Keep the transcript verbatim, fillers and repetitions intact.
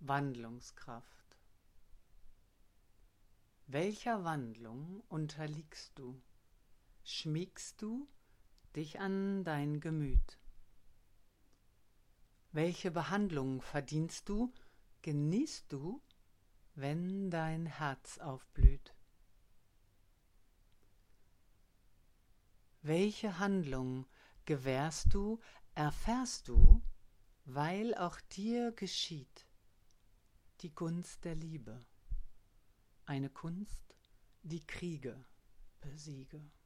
Wandlungskraft. Welcher Wandlung unterliegst du? Schmiegst du dich an dein Gemüt? Welche Behandlung verdienst du, genießt du, wenn dein Herz aufblüht? Welche Handlung gewährst du, erfährst du, weil auch dir geschieht die Gunst der Liebe, eine Kunst, die Kriege besiege?